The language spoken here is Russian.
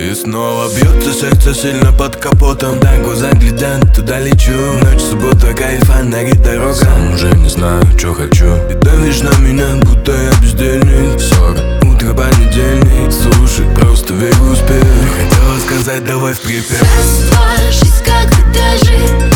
И снова бьется сердце сильно под капотом. Да, глаза глядят, туда лечу. Ночь, суббота, кайф, фонари, дорога. Сам уже не знаю, что хочу. И давишь на меня, будто я бездельник. Ссора, утро, понедельник. Слушай, просто верю, успею. Хотела сказать, давай в припев. Раз, два, жизнь как этажи.